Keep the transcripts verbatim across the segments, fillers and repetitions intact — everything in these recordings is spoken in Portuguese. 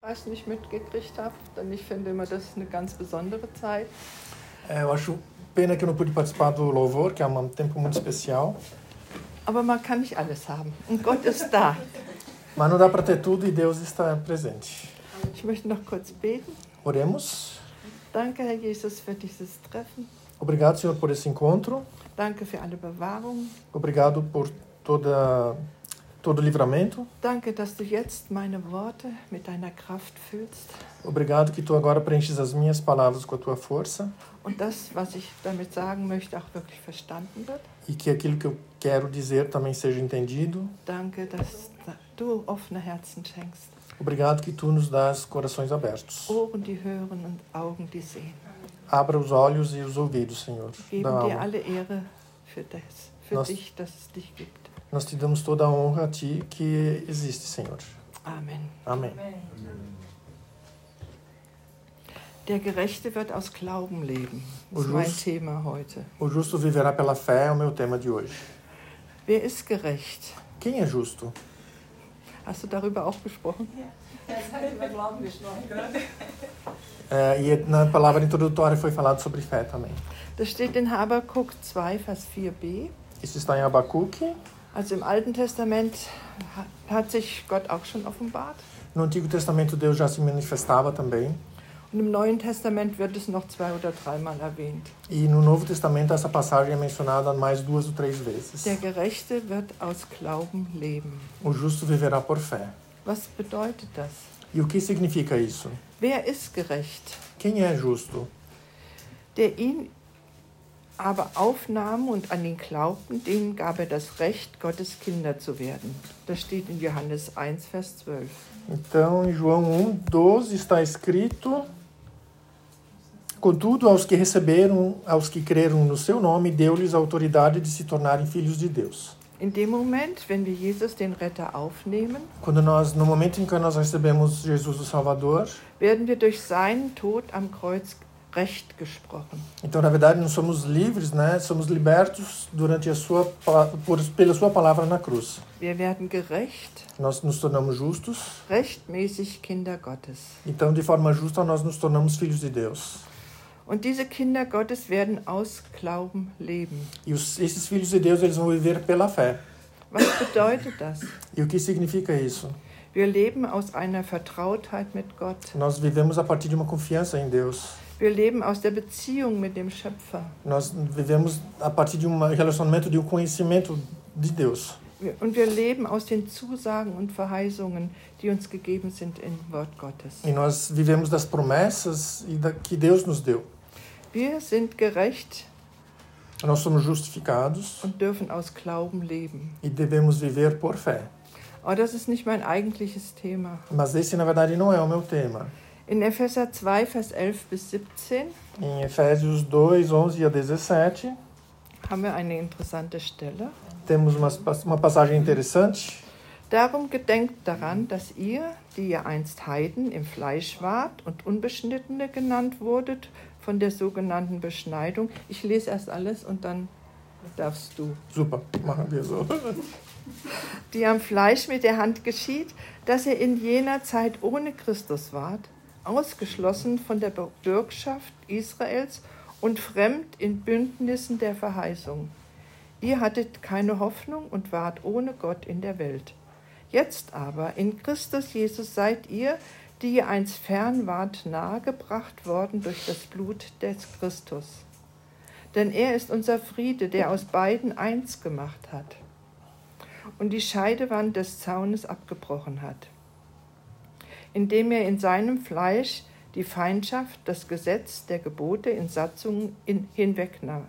Was ich nicht mitgekriegt habe, denn ich finde immer, das ist eine ganz besondere Zeit. É, eu acho pena que eu não pude participar do louvor, que é um tempo muito especial. Aber man kann nicht alles haben. Und Gott ist da. Mas não dá para ter tudo e Deus está presente. Ich möchte noch kurz beten. Oremos. Danke, Herr Jesus, für dieses Treffen. Obrigado, Senhor, por esse encontro. Danke für alle Bewahrung. Obrigado por toda, todo o livramento. Danke, dass du jetzt meine Worte mit deiner Kraft füllst. Obrigado que tu agora preenches as minhas palavras com a tua força. Und das, was ich damit sagen möchte, auch wirklich verstanden wird. E que aquilo que eu quero dizer também seja entendido. Danke, dass du offene Herzen schenkst. Obrigado que tu nos dás corações abertos. Ohren, die hören und Augen, die sehen. Abra os olhos e os ouvidos, Senhor. Wir da geben dir alma. alle Ehre für das, für Nós- dich, dass es dich gibt. Nós te damos toda a honra a ti que existe, Senhor. Amen. Amém. Der Gerechte wird aus Glauben leben. Das ist O mein justo- Thema heute. O justo viverá pela fé é o meu tema de hoje. Wer ist gerecht? Quem é justo? Hast du darüber auch gesprochen? É, e na palavra introdutória foi falado sobre fé também. Das steht in Habakuk zwei, Vers vier b. Isso está em Abacuque. Also im Alten Testament ha- hat sich Gott auch schon offenbart. No Antigo Testamento, Deus já se manifestava também. Und im Neuen Testament wird es noch zwei oder dreimal erwähnt. E no Novo Testamento, essa passagem é mencionada mais duas ou três vezes. Der Gerechte wird aus Glauben leben. O justo viverá por fé. Was bedeutet das? E o que significa isso? Wer ist gerecht? Quem é justo? Der ihn aber aufnahm und an ihn glaubten, denen gab er das Recht, Gottes Kinder zu werden. Das steht in Johannes eins, Vers zwölf. Então, em João um, doze está escrito: Contudo, aos que receberam, aos que creram no seu nome, deu-lhes a autoridade de se tornarem filhos de Deus. In dem Moment, wenn wir Jesus, den Retter, aufnehmen, Quando nós, no momento em que nós recebemos Jesus o Salvador, werden wir durch seinen Tod am Kreuz Recht gesprochen. então na verdade nós somos livres, né? Somos libertos durante a sua pa- por, pela sua palavra na cruz. Wir werden gerecht, Nós nos tornamos justos, rechtmäßig Kinder Gottes. então de forma justa nós nos tornamos filhos de Deus. Und diese Kinder Gottes werden aus Glauben leben. E os, esses filhos de Deus, eles vão viver pela fé. Was bedeutet das? E o que significa isso? Wir leben aus einer Vertrautheit mit Gott. Nós vivemos a partir de uma confiança em Deus. Wir leben aus der Beziehung mit dem Schöpfer. Nós vivemos a partir de um relacionamento, de um conhecimento de Deus. Wir- Und wir leben aus den Zusagen und Verheißungen, die uns gegeben sind im Wort Gottes. E nós vivemos das promessas e da, que Deus nos deu. Wir sind gerecht Nós somos justificados und dürfen aus Glauben leben. e devemos viver por fé. Aber das ist nicht mein eigentliches Thema. Mas esse, na verdade, não é o meu tema. In Epheser zwei, Vers elf bis siebzehn Em Efésios dois, onze a dezessete, haben wir eine interessante Stelle. temos uma, uma passagem interessante. Darum gedenkt daran, dass ihr, die ihr einst Heiden im Fleisch wart und Unbeschnittene genannt wurdet, von der sogenannten Beschneidung. Ich lese erst alles und dann darfst du. Super, machen wir so. Die am Fleisch mit der Hand geschieht, dass ihr in jener Zeit ohne Christus wart, ausgeschlossen von der Bürgschaft Israels und fremd in Bündnissen der Verheißung. Ihr hattet keine Hoffnung und wart ohne Gott in der Welt. Jetzt aber, in Christus Jesus seid ihr, die ihr einst fern wart, nahegebracht worden durch das Blut des Christus. Denn er ist unser Friede, der aus beiden eins gemacht hat und die Scheidewand des Zaunes abgebrochen hat, indem er in seinem Fleisch die Feindschaft, das Gesetz der Gebote in Satzungen in, hinwegnahm,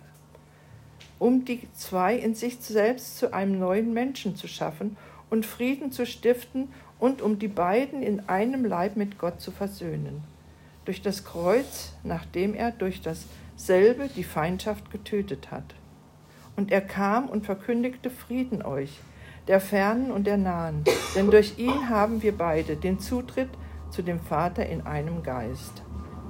um die zwei in sich selbst zu einem neuen Menschen zu schaffen und Frieden zu stiften und um die beiden in einem Leib mit Gott zu versöhnen. Durch das Kreuz, nachdem er durch dasselbe die Feindschaft getötet hat. Und er kam und verkündigte Frieden euch, der Fernen und der Nahen, denn durch ihn haben wir beide den Zutritt zu dem Vater in einem Geist.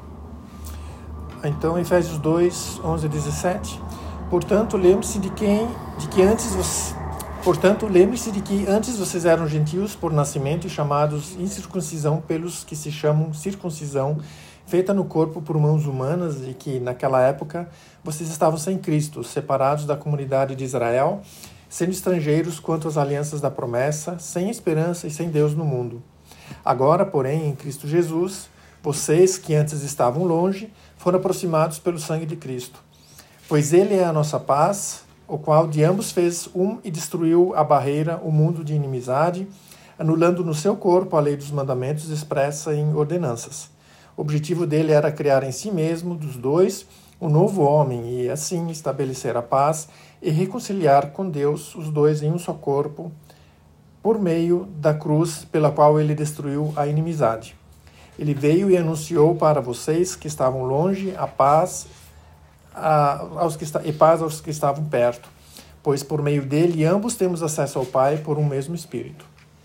Então, Efésios dois, onze a dezessete. Portanto, lembre-se de quem, de que antes você, Portanto, lembre-se de que antes vocês eram gentios por nascimento e chamados incircuncisão pelos que se chamam circuncisão, feita no corpo por mãos humanas, e que, naquela época, vocês estavam sem Cristo, separados da comunidade de Israel, sendo estrangeiros quanto às alianças da promessa, sem esperança e sem Deus no mundo. Agora, porém, em Cristo Jesus, vocês que antes estavam longe, foram aproximados pelo sangue de Cristo. Pois Ele é a nossa paz, o qual de ambos fez um e destruiu a barreira, o mundo de inimizade, anulando no seu corpo a lei dos mandamentos expressa em ordenanças. O objetivo dele era criar em si mesmo, dos dois, um novo homem e, assim, estabelecer a paz e reconciliar com Deus os dois em um só corpo, por meio da cruz pela qual ele destruiu a inimizade. Ele veio e anunciou para vocês que estavam longe a paz, a, aos que, e paz aos que estavam perto, pois por meio dele ambos temos acesso ao Pai por um mesmo Espírito.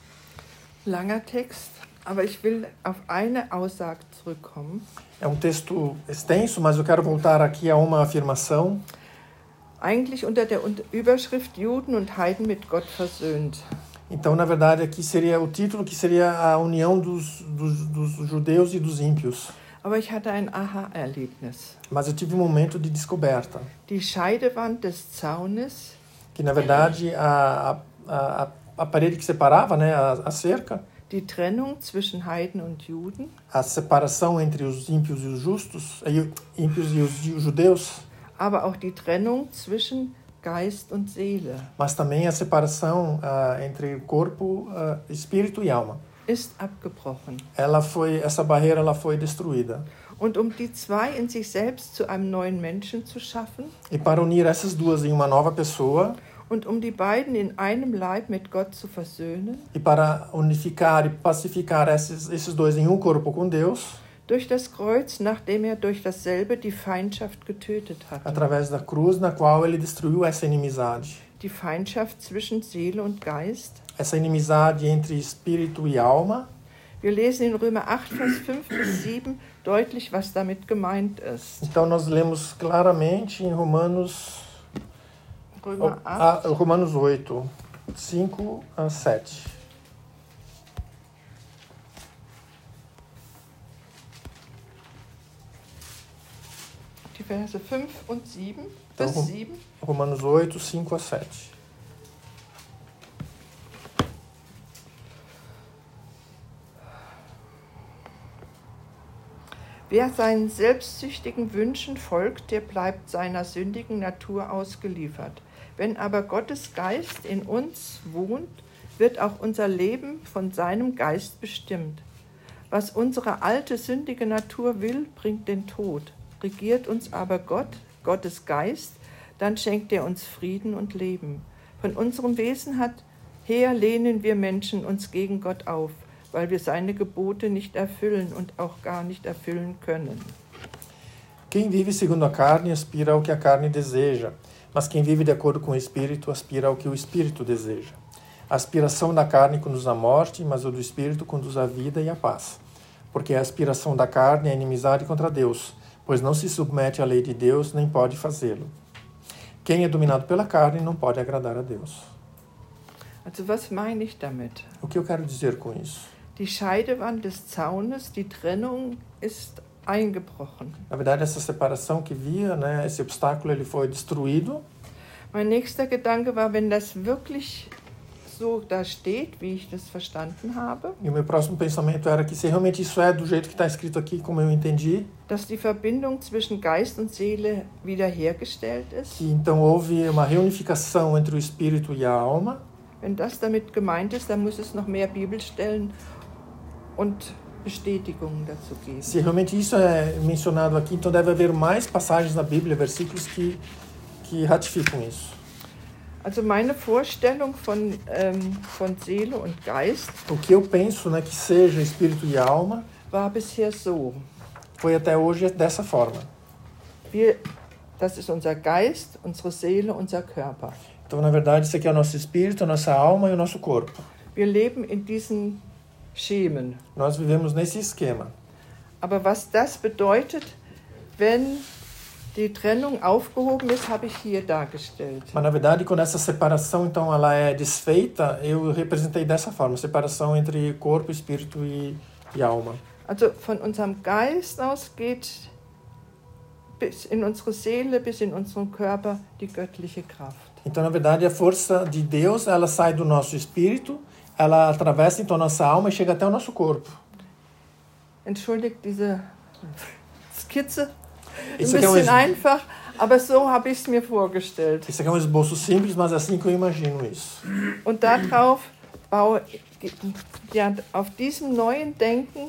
Langer Text, aber ich will auf eine Aussage zurückkommen. É um texto extenso, mas eu quero voltar aqui a uma afirmação. Eigentlich unter der Überschrift Juden und Heiden mit Gott versöhnt. Então, na verdade, aqui seria o título que seria a união dos, dos, dos judeus e dos ímpios. Aber ich hatte ein Aha-Erlebnis. Mas eu tive um momento de descoberta. Die Scheidewand des Zaunes. Que, na verdade, a, a, a, a parede que separava, né, a, a cerca. Die Trennung zwischen Heiden und Juden. A separação entre os ímpios e os justos, ímpios e os, e os judeus. Aber auch die Trennung zwischen Geist und Seele. Mas também a separação uh, entre corpo, uh, espírito e alma. Ist abgebrochen. Ela foi, essa barreira ela foi destruída. Und um die zwei in sich selbst zu einem neuen Menschen zu schaffen. E para unir essas duas em uma nova pessoa. Und um die beiden in einem Leib mit Gott zu versöhnen. E para unificar e pacificar esses, esses dois em um corpo com Deus. Durch das Kreuz, nachdem er durch dasselbe die Feindschaft getötet hat. Através da cruz, na qual ele destruiu essa inimizade. Die Feindschaft zwischen Seele und Geist. Essa inimizade entre espírito e alma. Wir lesen in Römer acht, Vers fünf bis sieben deutlich, was damit gemeint ist. Então nós lemos claramente em Romanos, Römer acht. Ah, Romanos oito, cinco a sete. Die Verse fünf und sieben Então, bis sieben. Romanos oito, cinco a sete. Wer seinen selbstsüchtigen Wünschen folgt, der bleibt seiner sündigen Natur ausgeliefert. Wenn aber Gottes Geist in uns wohnt, wird auch unser Leben von seinem Geist bestimmt. Was unsere alte sündige Natur will, bringt den Tod. Regiert uns aber Gott, Gottes Geist, dann schenkt er uns Frieden und Leben. Von unserem Wesen her lehnen wir Menschen uns gegen Gott auf, weil wir seine Gebote nicht erfüllen und auch gar nicht erfüllen können. Quem vive segundo a carne aspira ao que a carne deseja, mas quem vive de acordo com o Espírito aspira ao que o Espírito deseja. A aspiração da carne conduz à morte, mas o do Espírito conduz à vida e à paz. Porque a aspiração da carne é inimizade contra Deus, pois não se submete à lei de Deus, nem pode fazê-lo. Quem é dominado pela carne não pode agradar a Deus. Also was meine ich damit? O que eu quero dizer com isso? Die Scheidewand des Zaunes, die Trennung ist eingebrochen. Na verdade, essa separação que via, né, esse obstáculo, ele foi destruído. Mein nächster Gedanke war, wenn das wirklich so da steht, wie ich das verstanden habe. E o meu próximo pensamento era que se realmente isso é do jeito que está escrito aqui, como eu entendi, dass die Verbindung zwischen Geist und Seele wiederhergestellt ist. Que então houve uma reunificação entre o espírito e a alma. Wenn das damit gemeint ist, dann muss es noch mehr Bibelstellen und Bestätigungen dazu geben. Se realmente isso é mencionado aqui, então deve haver mais passagens na Bíblia, versículos que que ratificam isso. Also meine Vorstellung von, ähm, von Seele und Geist O que eu penso, né, que seja espírito e alma, war bisher so. foi até hoje dessa forma. Wir, das ist unser Geist, unsere Seele, unser Körper. Então, na verdade, isso aqui é o nosso espírito, a nossa alma e o nosso corpo. Wir leben in diesen Schemen. Nós vivemos nesse esquema. Aber was das bedeutet, wenn die Trennung aufgehoben ist, habe ich hier dargestellt. Mas na verdade, quando essa separação então ela é desfeita, eu representei dessa forma, separação entre corpo, espírito e, e alma. Also von unserem Geist aus geht bis in unsere Seele, bis in unseren Körper die göttliche Kraft. Então, na verdade, a força de Deus, ela sai do nosso espírito, ela atravessa então a nossa alma e chega até o nosso corpo. Entschuldigt diese Skizze, ein Isso aqui é um bisschen es- einfach, aber so habe ich es mir vorgestellt. Isso aqui é um esboço simples, mas é assim que eu imagino isso. Und darauf baue, ja, auf diesem neuen Denken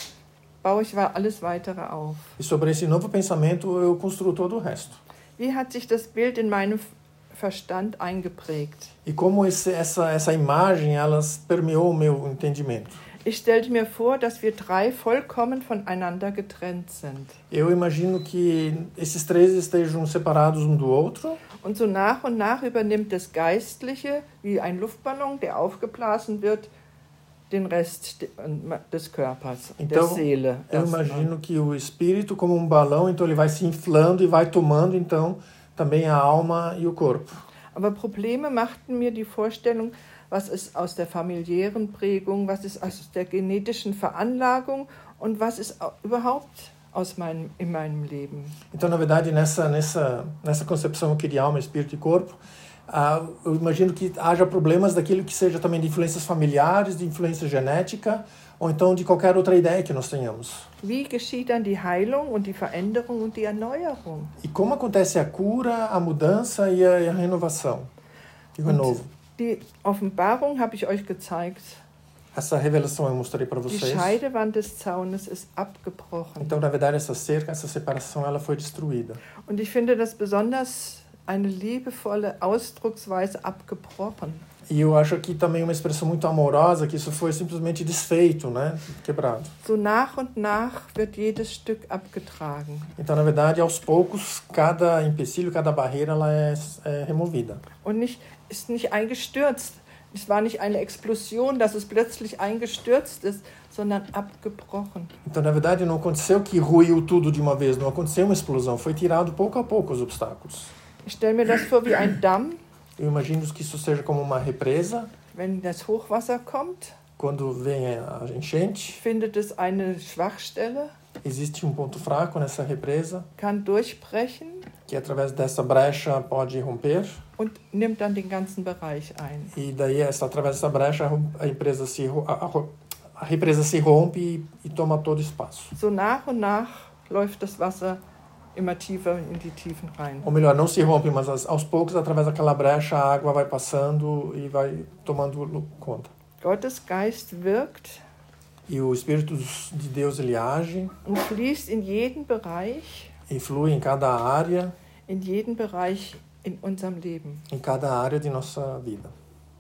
baue ich alles weitere auf. E sobre esse novo pensamento, eu construo todo o resto. Wie hat sich das Bild in meinem Verstand eingeprägt? E como esse, essa, essa imagem, ela permeou o meu entendimento. Ich stellte mir vor, dass wir drei vollkommen voneinander getrennt sind. Eu imagino que esses três estejam separados um do outro. Und so nach und nach übernimmt das Geistliche, wie ein Luftballon, der aufgeblasen wird, den Rest des Körpers, Então, der Seele. eu imagino que o espírito, como um balão, então ele vai se inflando e vai tomando, então, também a alma e o corpo. Aber Probleme machten mir die Vorstellung, was ist aus der familiären Prägung, was ist aus der genetischen Veranlagung und was ist überhaupt aus meinem, in meinem Leben. Então, na verdade, nessa, nessa, nessa concepção aqui de alma, espírito e corpo, uh, eu imagino que haja problemas daquilo que seja também de influências familiares, de influência genética, ou então de qualquer outra ideia que nós tenhamos. Wie geschieht dann die Heilung und die Veränderung und die Erneuerung? E como acontece a cura, a mudança e a, e a renovação, e o renovo. Die Offenbarung habe ich euch gezeigt. Essa revelação eu mostrei para Die vocês. Scheidewand des Zaunes ist abgebrochen. Então, na verdade, essa cerca, essa separação, ela foi destruída. Und ich finde das besonders eine liebevolle Ausdrucksweise abgebrochen. E eu acho aqui também uma expressão muito amorosa, que isso foi simplesmente desfeito, né? Quebrado. So nach und nach wird jedes Stück abgetragen. Então, na verdade, aos poucos, cada empecilho, cada barreira, ela é, é removida. Und nicht, ist nicht eingestürzt. Es war nicht eine Explosion, dass es plötzlich eingestürzt ist, sondern abgebrochen. Então, na verdade, não aconteceu que ruiu tudo de uma vez, não aconteceu uma explosão, foi tirado pouco a pouco os obstáculos. Ich stelle mir das vor wie ein Damm, Eu imagino que isso seja como uma represa. wenn das Hochwasser kommt, Quando vem a enchente, findet es eine Schwachstelle, existe um ponto fraco nessa represa, kann durchbrechen que através dessa brecha pode romper. und nimmt dann den ganzen Bereich ein. E daí, essa, através dessa brecha, a, empresa se, a, a, a represa se rompe e, e toma todo o espaço. So nach und nach läuft das Wasser immer tiefer in die Tiefen rein. Ou melhor, não se rompe, mas aos poucos, através daquela brecha, a água vai passando e vai tomando conta. Gottes Geist wirkt E o Espírito de Deus, ele age und fließt in jeden Bereich, e flui em cada área, in jeden Bereich in unserem Leben. em cada área de nossa vida.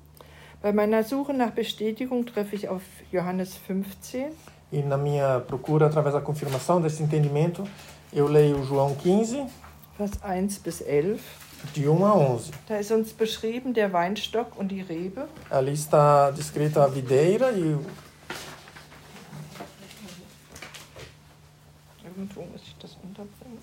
Bei meiner Suche nach Bestätigung treffe ich auf Johannes fünfzehn. E na minha procura, através da confirmação desse entendimento, eu leio João quinze, Vers eins bis elf. de um a onze. Da ist uns beschrieben der Weinstock und die Rebe. Ali está descrita a videira e o Irgendwo muss ich das unterbringen.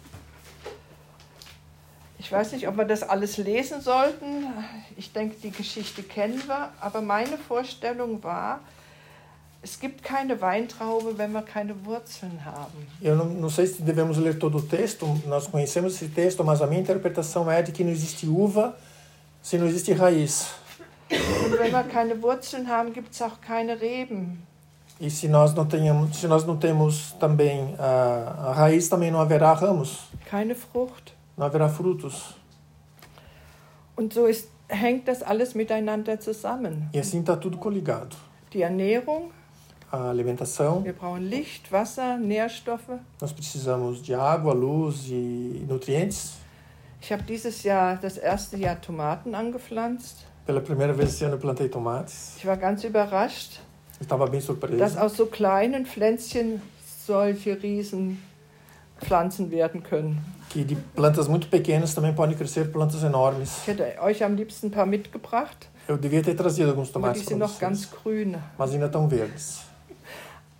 Ich weiß nicht, ob wir das alles lesen sollten. Ich denke, die Geschichte kennen wir. Aber meine Vorstellung war, es gibt keine Weintraube, wenn wir keine Wurzeln haben. Eu não, não sei se devemos ler todo o texto, nós conhecemos esse texto, mas a minha interpretação é de que não existe uva se não existe raiz. Und wenn wir keine Wurzeln haben, gibt es auch keine Reben. E se nós não, tenhamos, se nós não temos também a, a raiz, também não haverá ramos, Keine Frucht. não haverá frutos. Und so ist, hängt das alles miteinander zusammen. E assim está tudo coligado. Die Ernährung, A alimentação, wir brauchen Licht, Wasser, Nährstoffe. nós precisamos de água, luz e nutrientes. Ich habe dieses Jahr, das erste Jahr Tomaten angepflanzt. Pela primeira vez esse ano eu plantei tomates. Ich war ganz überrascht, Eu estava bem dass surpreso. aus so kleinen Pflänzchen solche Riesenpflanzen werden können. Que de plantas muito pequenas também podem crescer plantas enormes. Ich hätte euch am liebsten ein paar mitgebracht, Eu devia ter trazido alguns aber die tomates sind para noch ganz vocês, grün. mas ainda estão verdes.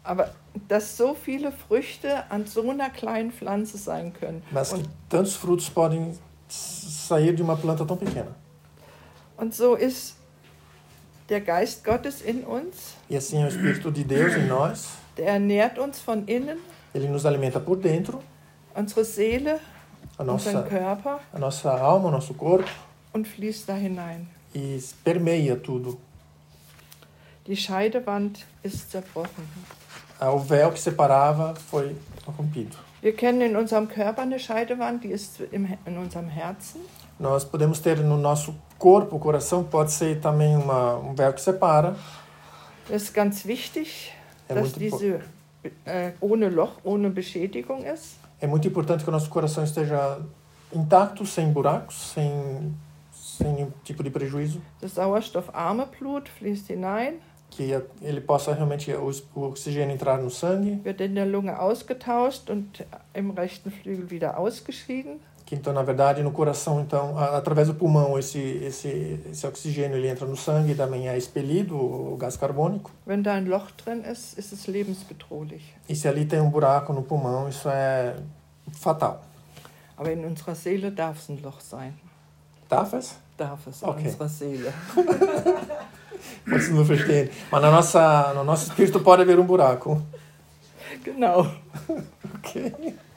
Aber dass so viele Früchte an so einer kleinen Pflanze sein können. Mas que Und, tantos frutos podem sair de uma planta tão pequena. und so ist der Geist Gottes in uns, E assim é o Espírito de Deus em nós. der ernährt uns von innen, Ele nos alimenta por dentro, unsere Seele, a unseren nossa, Körper a nossa alma, o nosso corpo, und fließt da hinein. e permeia tudo. Die Scheidewand ist zerbrochen. O véu que separava foi rompido. Wir kennen in unserem Körper eine Scheidewand, die ist im, in unserem Herzen. Nós podemos ter no nosso corpo, o coração pode ser também uma, um véu que separa. Das ist ganz wichtig, É dass muito, diese äh, ohne Loch, ohne Beschädigung ist. é muito importante que o nosso coração esteja intacto, sem buracos, sem, sem nenhum tipo de prejuízo. Das sauerstoffarme Blut fließt hinein, Que ele possa realmente o, o oxigênio entrar no sangue. wird in der Lunge ausgetauscht und im rechten Flügel wieder ausgeschieden. Que então, na verdade, no coração, então, a, através do pulmão, esse, esse, esse oxigênio ele entra no sangue e também é expelido o gás carbônico. Wenn da ein Loch drin ist, ist es lebensbedrohlich. E se ali tem um buraco no pulmão, isso é fatal. Aber in unserer Seele darf es ein Loch sein. Darf es? Darf es in Okay. unserer Seele. Vocês não verstehen. Mas na nossa, no nosso espírito pode haver um buraco. Genau. Ok.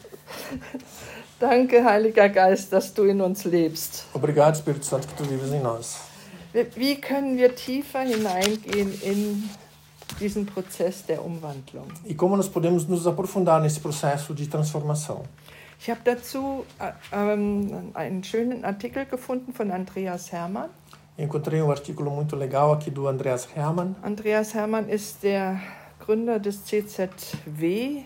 Danke, Heiliger Geist, dass du in uns lebst. Obrigado, Espírito Santo, que tu vives em nós. Wie können wir tiefer hineingehen in diesen Prozess der Umwandlung? E como nós podemos nos aprofundar nesse processo de transformação? Ich habe dazu äh, ähm, einen schönen Artikel gefunden von Andreas Hermann. Eu encontrei um artigo muito legal aqui do Andreas Hermann. Andreas Hermann ist der Gründer des C Z W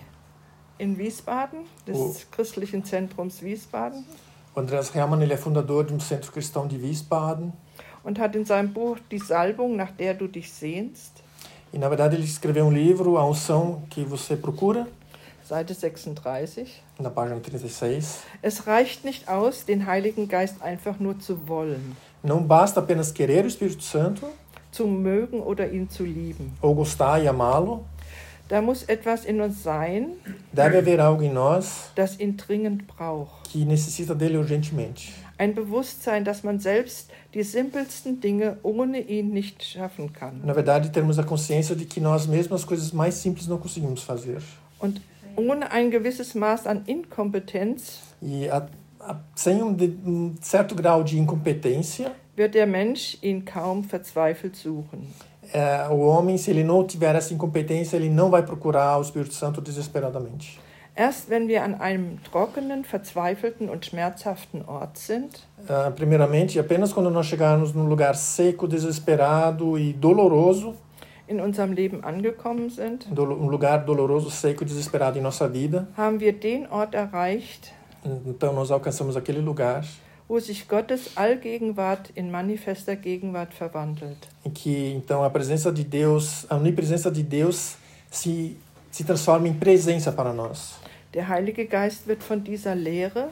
in Wiesbaden, des Oh. Christlichen Zentrums Wiesbaden, O Andreas Hermann ele é fundador de um centro cristão de Wiesbaden. und hat in seinem Buch Die Salbung, nach der du dich sehnst, E, na verdade, ele escreveu um livro, A Unção que Você Procura, Seite sechsunddreißig. na página trinta e seis. Es reicht nicht aus, den Heiligen Geist einfach nur zu wollen, Não basta apenas querer o Espírito Santo, zu mögen oder ihn zu lieben. ou gostar e amá-lo. Da muss etwas in uns sein, Deve haver algo em nós das ihn dringend braucht. que necessita dele urgentemente. Ein Bewusstsein, dass man selbst die simpelsten Dinge ohne ihn nicht schaffen kann. Na verdade, termos a consciência de que nós mesmos as coisas mais simples não conseguimos fazer. Und ohne ein gewisses Maß an Inkompetenz E a, a, sem um, de, um certo grau de incompetência, wird der Mensch ihn kaum verzweifelt suchen. é, o homem, se ele não tiver essa incompetência, ele não vai procurar o Espírito Santo desesperadamente. Erst wenn wir an einem trockenen, verzweifelten und schmerzhaften Ort sind, Uh, primeiramente, apenas quando nós chegarmos num lugar seco, desesperado e doloroso, in unserem Leben angekommen sind, dolo, um lugar doloroso, seco e desesperado em nossa vida, haben wir den Ort erreicht, então nós alcançamos aquele lugar wo sich Gottes Allgegenwart in manifester Gegenwart verwandelt. em que então a presença de Deus, a onipresença de Deus se se transforma em presença para nós. Der Heilige Geist wird von dieser Leere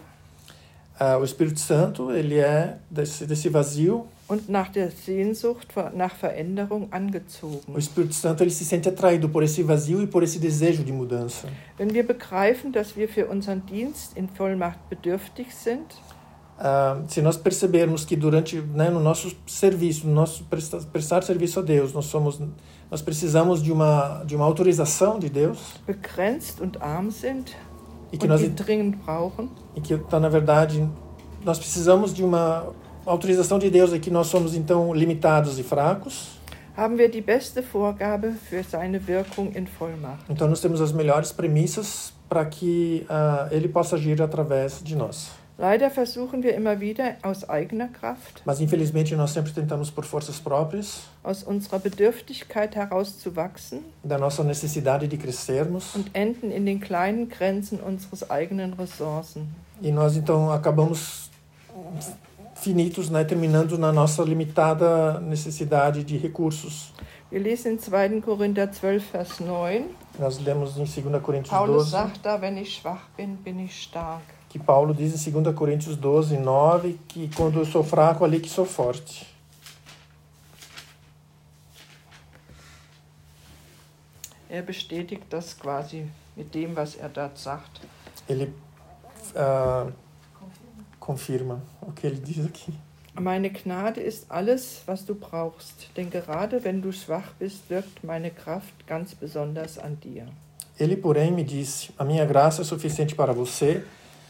Uh, o Espírito Santo, ele é desse, desse vazio. und nach der Sehnsucht nach Veränderung angezogen. O Espírito Santo, ele se sente atraído por esse vazio e por esse desejo de mudança. Wenn wir begreifen, dass wir für unseren Dienst in Vollmacht bedürftig sind, Uh, se nós percebermos que durante, né, no nosso serviço, no nosso prestar, prestar serviço a Deus, nós somos, nós precisamos de uma de uma autorização de Deus begrenzt und arm sind e que und nós ihn dringend brauchen, e que tá, na verdade nós precisamos de uma autorização de Deus e que nós somos então limitados e fracos. haben wir die beste Vorgabe für seine Wirkung in Vollmacht. Então nós temos as melhores premissas para que uh, ele possa agir através de nós. Leider versuchen wir immer wieder aus eigener Kraft, Mas infelizmente nós sempre tentamos por forças próprias, aus unserer Bedürftigkeit heraus zu wachsen da nossa necessidade de crescermos, und enden in den kleinen Grenzen unseres eigenen Ressourcen. e nós então acabamos finitos, né, terminando na nossa limitada necessidade de recursos. Wir lesen in zweiten Korinther zwölf, Vers neun. Nós lemos em segunda Coríntios Paulus doze, sagt da, wenn ich schwach bin, bin ich stark. que Paulo diz em segunda Coríntios doze, nove, que quando eu sou fraco, ali que sou forte. Er bestätigt das quasi mit dem, was er dort sagt. Ele uh, confirma o que ele diz aqui. Meine Gnade ist alles, was du brauchst, denn gerade wenn du schwach bist, wirkt meine Kraft ganz besonders an dir. Ele, porém, me disse, a minha graça é suficiente para você,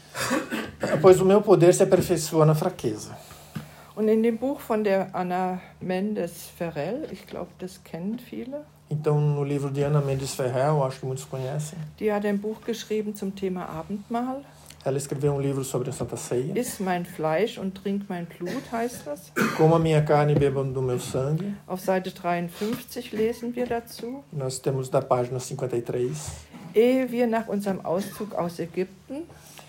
pois o meu poder se aperfeiçoa na fraqueza. Und in dem Buch von der Anna Mendes Ferrell, ich glaube, das kennen viele. Então, no livro de Ana Mendes Ferrell, acho que muitos conhecem. Die hat ein Buch geschrieben zum Thema Abendmahl. Ela escreveu um livro sobre a Santa Ceia. Iss mein Fleisch und trink mein Blut, heißt das. Coma minha carne e beba do meu sangue. Auf Seite dreiundfünfzig lesen wir dazu. Nós temos da página cinquenta e três. Ehe wir nach unserem Auszug aus Ägypten,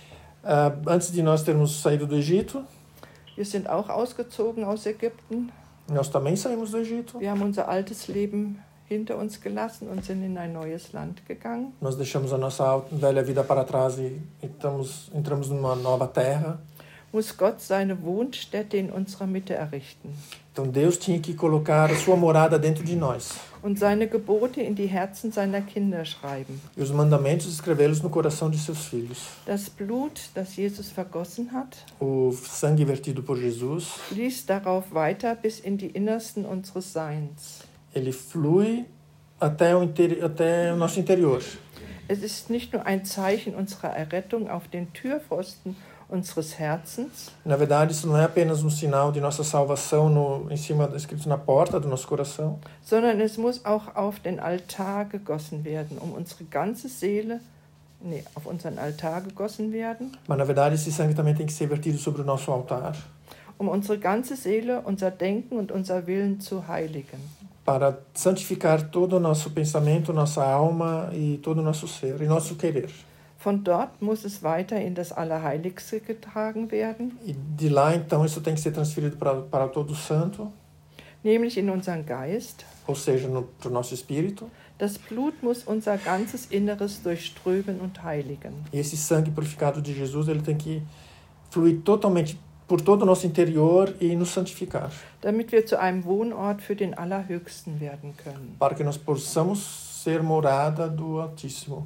Uh, antes de nós termos saído do Egito, wir sind auch ausgezogen aus Ägypten. nós também saímos do Egito. Wir haben unser altes Leben hinter uns gelassen und sind in ein neues Land gegangen. Nós deixamos a nossa velha vida para trás e estamos, entramos numa nova terra. Muss Gott seine Wohnstätte in unserer Mitte errichten Então Deus tinha que colocar a sua morada dentro de nós. und seine Gebote in die Herzen seiner Kinder schreiben. E os mandamentos escrevê-los no coração de seus filhos. Das Blut, das Jesus vergossen hat, O sangue vertido por Jesus, fließt darauf weiter bis in die Innersten unseres Seins. ele flui até o, interi- até o nosso interior. Es ist nicht nur ein Zeichen unserer Errettung auf den Türpfosten unseres Herzens, Na verdade, isso não é apenas um sinal de nossa salvação no, em cima, escrito na porta do nosso coração, sondern es muss auch auf den Altar gegossen werden, um unsere ganze Seele, nee, auf unseren Altar gegossen werden, mas na verdade esse sangue também tem que ser vertido sobre o nosso altar, um unsere ganze Seele, unser Denken und unser Willen zu heiligen. para santificar todo o nosso pensamento, nossa alma e todo o nosso ser e nosso querer. Von dort muss es weiter in das Allerheiligste getragen werden, E de lá, então, isso tem que ser transferido para, para todo o santo, nämlich in unseren Geist. ou seja, no, para o nosso espírito. Das Blut muss unser ganzes Inneres durchströmen und heiligen. E esse sangue purificado de Jesus, ele tem que fluir totalmente por todo o nosso interior e nos santificar, Damit wir zu einem Wohnort für den Allerhöchsten werden können. para que nós possamos ser morada do Altíssimo.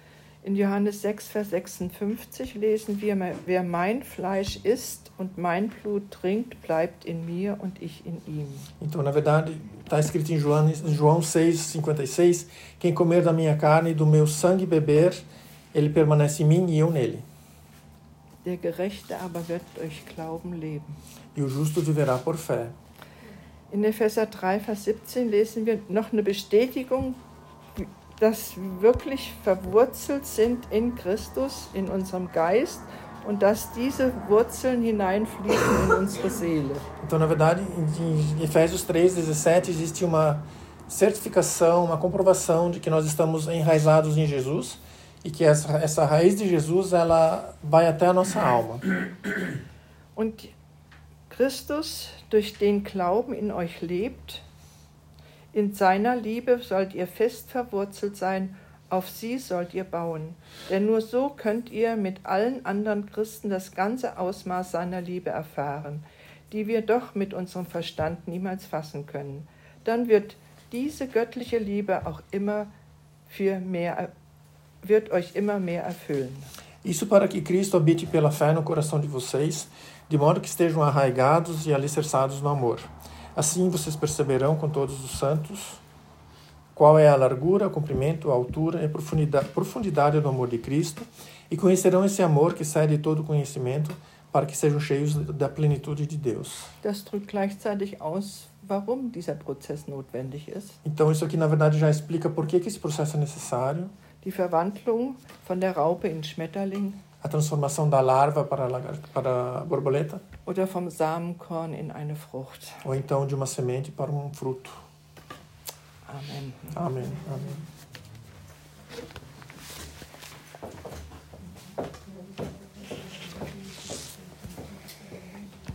In Johannes sechs, Vers sechsundfünfzig lesen wir, wer mein Fleisch isst und mein Blut trinkt, bleibt in mir und ich in ihm. Então, na verdade, está escrito em João, em João seis, cinquenta e seis, quem comer da minha carne e do meu sangue beber, ele permanece em mim e eu nele. Der Gerechte aber wird durch Glauben leben. E o justo viverá por fé. In Epheser drei, Vers siebzehn lesen wir noch eine Bestätigung, dass wir wirklich verwurzelt sind in Christus, in unserem Geist und dass diese Wurzeln hineinfließen in unsere Seele. Então, na verdade, em Efésios três, dezessete, existe uma certificação, uma comprovação de que nós estamos enraizados em Jesus e que essa, essa raiz de Jesus, ela vai até a nossa alma. Und Christus, durch den Glauben in euch lebt, in seiner Liebe sollt ihr fest verwurzelt sein, auf sie sollt ihr bauen. Denn nur so könnt ihr mit allen anderen Christen das ganze Ausmaß seiner Liebe erfahren, die wir doch mit unserem Verstand niemals fassen können. Dann wird diese göttliche Liebe auch immer für mehr, wird euch immer mehr erfüllen. Isso para que Cristo habite pela fé no coração de vocês, de modo que estejam arraigados e alicerçados no amor. Assim vocês perceberão com todos os santos qual é a largura, o comprimento, a altura e a profundidade, profundidade do amor de Cristo e conhecerão esse amor que sai de todo conhecimento para que sejam cheios da plenitude de Deus. Das drückt gleichzeitig aus, warum dieser Prozess notwendig ist. Então isso aqui na verdade já explica por que, que esse processo é necessário. Die Verwandlung von der Raupe in Schmetterling A transformação da larva para a, lagarta, para a borboleta oder vom Samenkorn in eine Frucht. ou então de uma semente para um fruto. Amen. Amém. Amém.